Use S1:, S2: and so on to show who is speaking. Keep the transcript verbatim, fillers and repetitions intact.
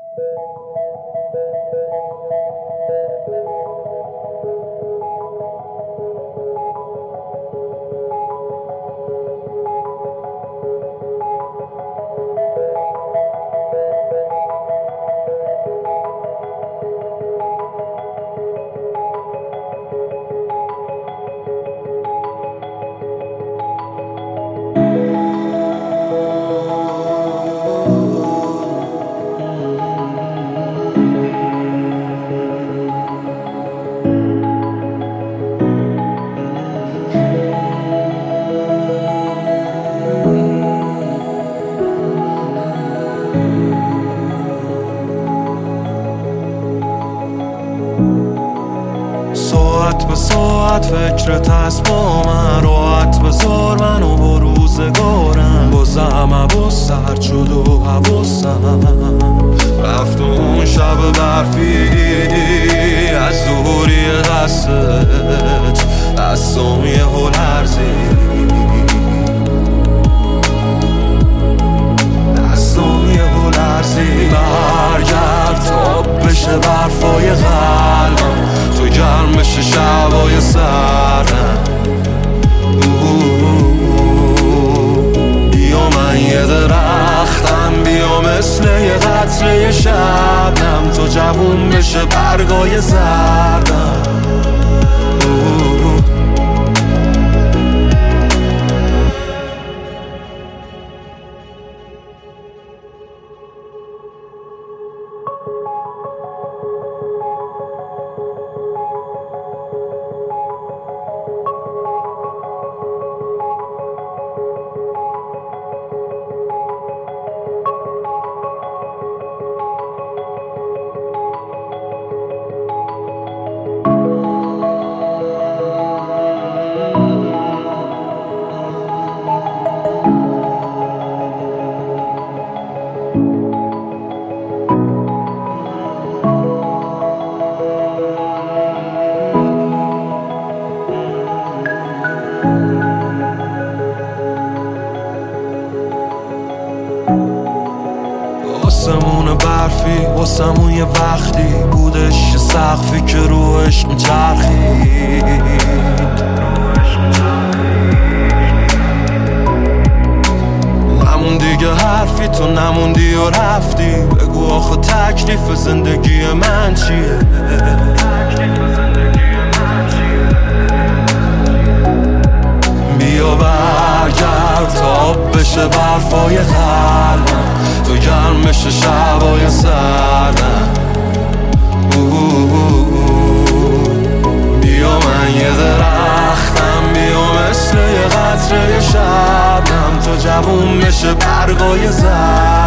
S1: ساعت به ساعت فکرت هست با من، راحت بذار منو با روزگارم. بازم عباس سرد شد و حواسم رفت اون شب برفی از دوری دستت، دستام یه هل لرزید، دستام یه هل لرزید. برگرد تا بشه برفای قلبم، تو گرم بشه شبای سردم. بیا من یه درختم، بیا مثل یه قطره شبنم، تو جوون بشه برگای زردم. آسمون برفی واسمون یه وقتی بودش، یه سقفی که روش میچرخید. نمون دیگه حرفی، تو نموندی و رفتی. بگو آخه تکلیف زندگی من چیه؟ بیا برگرد تا بشه برفای قلبم، تو گرم بشه شبای سردم. بیا من یه درختم، بیا مثل یه قطره شبنم، تو جوون بشه برگای زردم.